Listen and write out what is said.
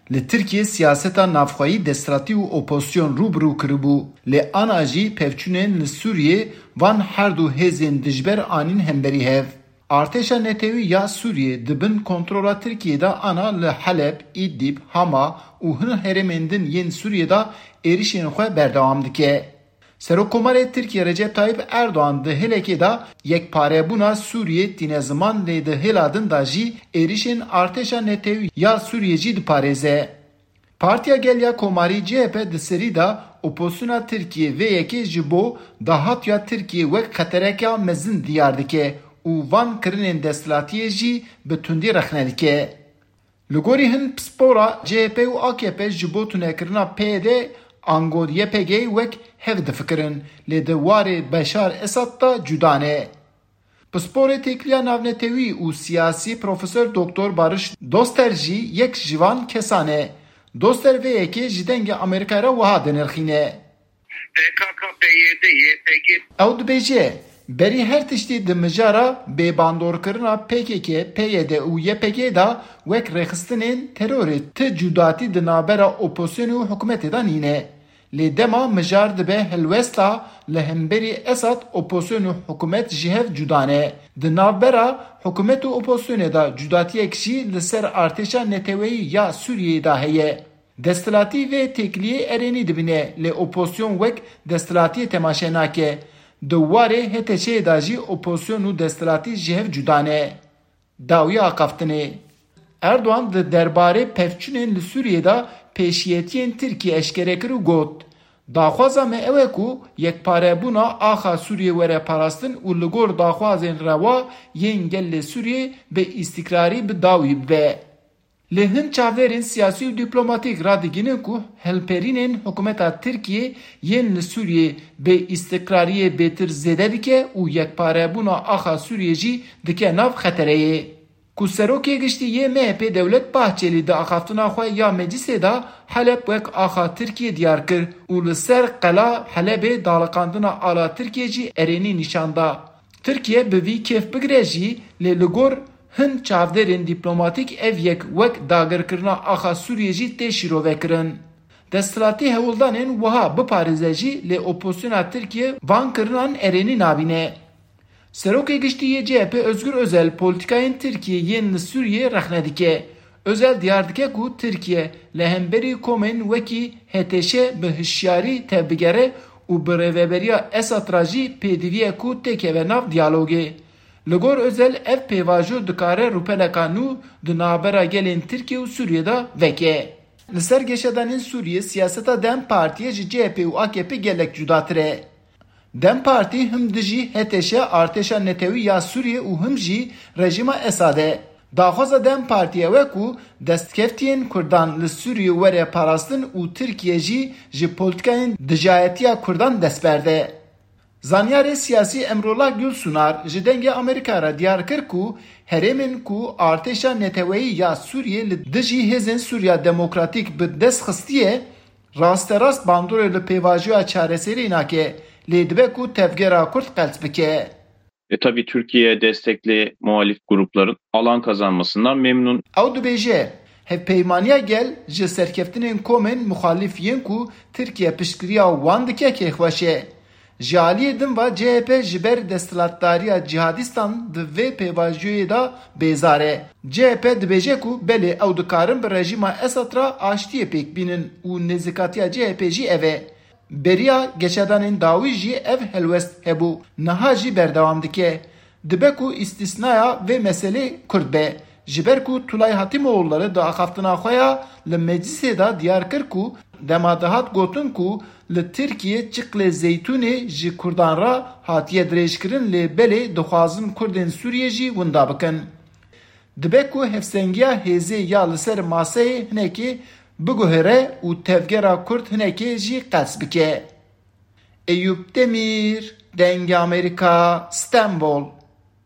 Li Tirkiye siyaseta navxwayî destratî û opozisyon rûbirû kiribû. Lê ana jî pevçûnên li Sûriyê van her du hêzên dijber anîn hemberî hev. Artêşa Netewî ya Sûriyê dibin kontrola Tirkiyê de ana li Heleb, İdlib, Hama û hin herêmên din yên Sûriyê de êrişên xwe berdewam dike. Serokkomarê Tirkiye Recep Tayyip Erdoğan di hilekê de yekparebûna Sûriyê tîne ziman lê di hêla din de jî êrişên Artêşa Netewî ya Sûriyê jî diparêze. Partiya Gelya Komarî CHP di serî de opozisyona Tirkiye vê yekê ji bo dahatiya Tirkiye wek xetereka mezin diyar dike û van kirinên desthilatiyê jî bi tundî rexne dike. Li gorî hin pispora CHP û AKP ji bo tunekirina PYD Angod YPG wek hev difikirin lê di warê Beşar Esad da cudane. Pisporê têkiliya navnetewî û siyasî Profesör Doktor Barış Doster jî yek ji van kesan e. Doster vê yekê ji dengê Amerîkayê re wiha dinirxîne. PKK, PYD, YPG Ew dibêje berî her tiştî di mijara bêbandorkirina PKK, PYD û YPG da wek rêxistinên terorê ti cudatî di navbera opozisyonê û hikûmetê de nîne. Lê dema mijar dibe helwesta li hemberî Esad opozisyon û hikûmet ji hev cudane. Di navbera hikûmet û opozisyonê de cudatiyek jî li ser artêşa Netewî ya Sûriyê de heye. Desthilatî vê têkiliyê erênî dibîne lê opozisyon wek desthilatiyê temaşe nake. Di warê HTŞ da jî opozisyon û desthilatî ji hev cudane. Dawiya aqaftinê. Erdoğan di derbarê pevçûnên li Sûriyê de pêşiyetiyên Tirkiye eşkere kir û got. Daxwaza me ew e ku yekparebûna axa Sûriyê were parastin û li gor daxwazên rewa yên gelê Sûriyê bi îstikrarî bi dawî bibe. Li hin çavdêrên siyasî û dîplomatîk radigînin ku helperînên hikûmeta Tirkiye yên li Sûriyê bi îstikrariyê bêtir zêde dike û yekparebûna axa Sûriyê jî dike nav xetereyê. Ku serokê giştî yê MHP Devlet Bahçeli di axaftina xwe ya meclisê de Heleb wek axa Tirkiye diyar kir û li ser qela Helebê daliqandina ala Tirkiye jî erênî nîşanda. Tirkiye bi vî kêf bigire jî lê li gor hin çavdêrên dîplomatîk ev yek wek dagirkirina axa Sûriyê jî tê şîrovekirin. Desthilatî hewildanên wiha biparêze jî lê opozisyona Tirkiye van kirinan erênî nabîne. Serokê giştî yê CHP Özgür Özel politikayên Tirkiye yên li Sûriyê rexne dike. Özel diyar dike ku Tirkiye li hemberî komên wekî HTŞ bi hişyarî tevbigere û bi rêveberiya Esad ra jî pêdiviye ku têkeve nav diyalogê. Li gor Özel ev pêvajo dikare rûpeleka nû di navbera gelên Tirkiye û Sûriyê de veke. Li ser geşedanên Sûriyê siyaseta Dem Partiye ji CHP û AKP gelek cudatir e. Dem Parti him dijî HTŞ Artêşa Netewî ya Sûriyê û him jî rejima Esadê. Daxwaza Dem Partiye we ku destkeftiyên Kurdan li Sûriyê were parastin û Tirkiye jî ji politikayên dijayetiya Kurdan dest berde. Zanyarê siyasî Emrullah Gülsunar ji dengê Amerîka re diyar kir ku herêmên ku Artêşa Netewî ya Sûriyê li dijî hêzên Sûriya Demokratîk bi dest xistiye rasterast bandorê li pêvajoya çareserî nake. Lê dibe ku tevgera Kurd qels bike. Tabii Türkiye destekli muhalif grupların alan kazanmasından memnun. Ew dibêje hevpeymaniya gel ji serkeftinên komên muxalîf yên ku Tirkiye piştgiriya wan dike kêxweş e. Ji aliyê din ve CHP ji ber desthilatdariya cihadîstan di vê pêvajoyê de bêzar e. CHP dibêje ku belê ew dikarin bi rejima Esad re aştiyê pêk bînin û nêzîkatiya CHP jî ev e. Beriya geşedanên dawî jî ev helwest hebû niha jî berdewam dike. Dibe ku îstisnaya vê meselê Kurd be. Ji ber ku Tulay Hatimoğulları di axaftina xwe ya li meclisê de diyar kir ku dema dihat gotin ku li Tirkiye çiqlê zeytûnê ji Kurdan re hatiye dirêjkirin lê belê dixwazin Kurdên Sûriyê jî winda bikin. Dibe ku hevsengiya hêzê ya li ser maseyê hinekê biguhere û tevgera Kurd hinekê jî qels bike. Eyüp Demir, Dengê Amerîka, İstanbul.